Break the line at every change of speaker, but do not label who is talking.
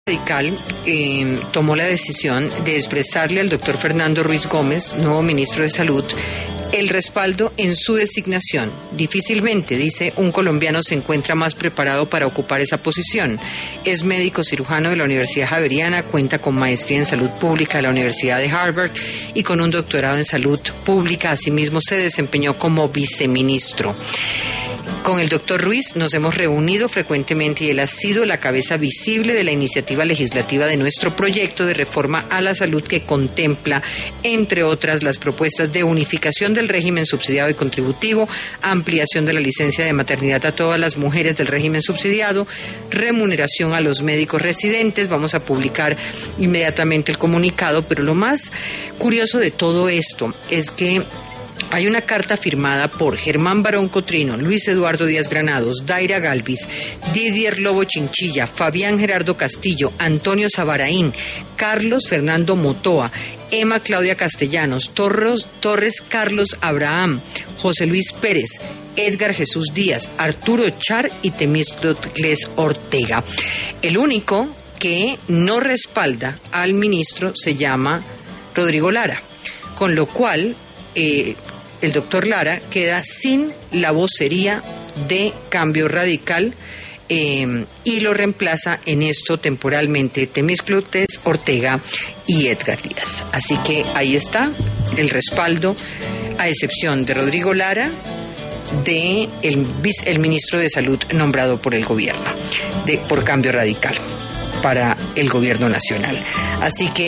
Radical tomó la decisión de expresarle al doctor Fernando Ruiz Gómez, nuevo ministro de Salud, el respaldo en su designación. Difícilmente, dice, un colombiano se encuentra más preparado para ocupar esa posición. Es médico cirujano de la Universidad Javeriana, cuenta con maestría en salud pública de la Universidad de Harvard y con un doctorado en salud pública. Asimismo, se desempeñó como viceministro. Con el doctor Ruiz nos hemos reunido frecuentemente y él ha sido la cabeza visible de la iniciativa legislativa de nuestro proyecto de reforma a la salud que contempla, entre otras, las propuestas de unificación del régimen subsidiado y contributivo, ampliación de la licencia de maternidad a todas las mujeres del régimen subsidiado, remuneración a los médicos residentes. Vamos a publicar inmediatamente el comunicado, pero lo más curioso de todo esto es que hay una carta firmada por Germán Barón Cotrino, Luis Eduardo Díaz Granados, Daira Galvis, Didier Lobo Chinchilla, Fabián Gerardo Castillo, Antonio Sabaraín, Carlos Fernando Motoa, Emma Claudia Castellanos, Torres Carlos Abraham, José Luis Pérez, Edgar Jesús Díaz, Arturo Char y Temístocles Ortega. El único que no respalda al ministro se llama Rodrigo Lara, con lo cual el doctor Lara queda sin la vocería de Cambio Radical y lo reemplaza en esto temporalmente Temístocles Ortega y Edgar Díaz. Así que ahí está el respaldo, a excepción de Rodrigo Lara, de el ministro de Salud nombrado por el gobierno, por Cambio Radical para el gobierno nacional. Así que